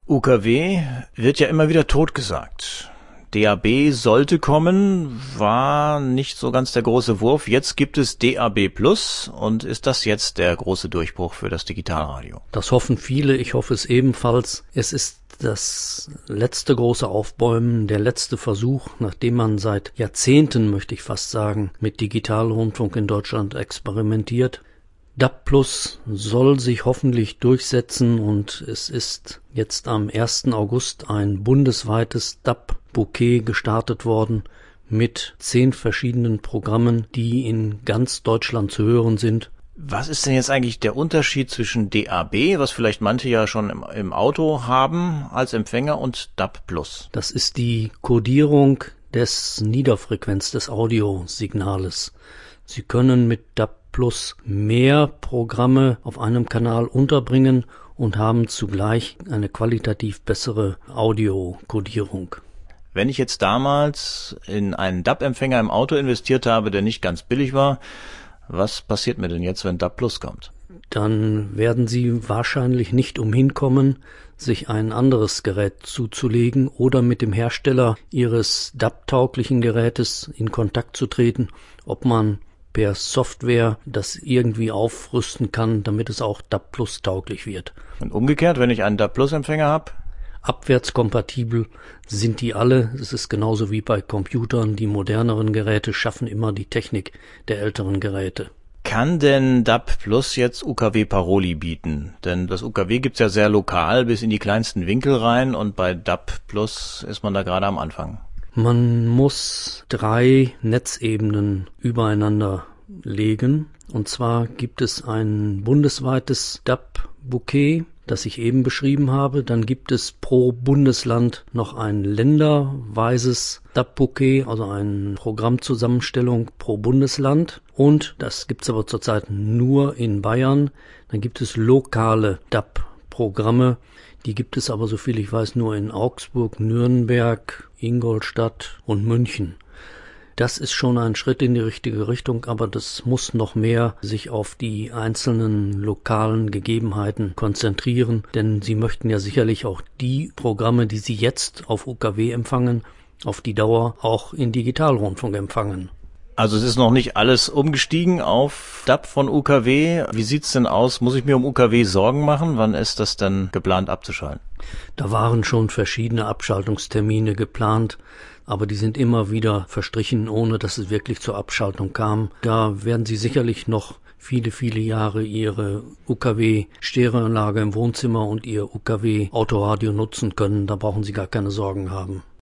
UKW wird ja immer wieder totgesagt. DAB sollte kommen, war nicht so ganz der große Wurf. Jetzt gibt es DAB+. Und ist das jetzt der große Durchbruch für das Digitalradio? Das hoffen viele, ich hoffe es ebenfalls. Es ist das letzte große Aufbäumen, der letzte Versuch, nachdem man seit Jahrzehnten, möchte ich fast sagen, mit Digitalrundfunk in Deutschland experimentiert. DAB+ soll sich hoffentlich durchsetzen und es ist jetzt am 1. August ein bundesweites DAB-Bouquet gestartet worden mit 10 verschiedenen Programmen, die in ganz Deutschland zu hören sind. Was ist denn jetzt eigentlich der Unterschied zwischen DAB, was vielleicht manche ja schon im Auto haben als Empfänger, und DAB+? Das ist die Kodierung des Niederfrequenz des Audiosignales. Sie können mit DAB+ mehr Programme auf einem Kanal unterbringen und haben zugleich eine qualitativ bessere Audiokodierung. Wenn ich jetzt damals in einen DAB-Empfänger im Auto investiert habe, der nicht ganz billig war, was passiert mir denn jetzt, wenn DAB+ kommt? Dann werden Sie wahrscheinlich nicht umhin kommen, sich ein anderes Gerät zuzulegen oder mit dem Hersteller Ihres DAB-tauglichen Gerätes in Kontakt zu treten, ob man per Software das irgendwie aufrüsten kann, damit es auch DAB+ tauglich wird. Und umgekehrt, wenn ich einen DAB+-Empfänger habe? Abwärtskompatibel sind die alle. Es ist genauso wie bei Computern. Die moderneren Geräte schaffen immer die Technik der älteren Geräte. Kann denn DAB+ jetzt UKW Paroli bieten? Denn das UKW gibt's ja sehr lokal bis in die kleinsten Winkel rein und bei DAB+ ist man da gerade am Anfang. Man muss 3 Netzebenen übereinander legen. Und zwar gibt es ein bundesweites DAB-Bouquet, das ich eben beschrieben habe. Dann gibt es pro Bundesland noch ein länderweises DAB-Bouquet, also eine Programmzusammenstellung pro Bundesland. Und das gibt es aber zurzeit nur in Bayern. Dann gibt es lokale DAB-Programme. Die gibt es aber, soviel ich weiß, nur in Augsburg, Nürnberg, Ingolstadt und München. Das ist schon ein Schritt in die richtige Richtung, aber das muss noch mehr sich auf die einzelnen lokalen Gegebenheiten konzentrieren, denn Sie möchten ja sicherlich auch die Programme, die Sie jetzt auf UKW empfangen, auf die Dauer auch in Digitalrundfunk empfangen. Also es ist noch nicht alles umgestiegen auf DAB von UKW. Wie sieht's denn aus? Muss ich mir um UKW Sorgen machen? Wann ist das denn geplant abzuschalten? Da waren schon verschiedene Abschaltungstermine geplant, aber die sind immer wieder verstrichen, ohne dass es wirklich zur Abschaltung kam. Da werden Sie sicherlich noch viele, viele Jahre Ihre UKW-Stereoanlage im Wohnzimmer und Ihr UKW-Autoradio nutzen können. Da brauchen Sie gar keine Sorgen haben.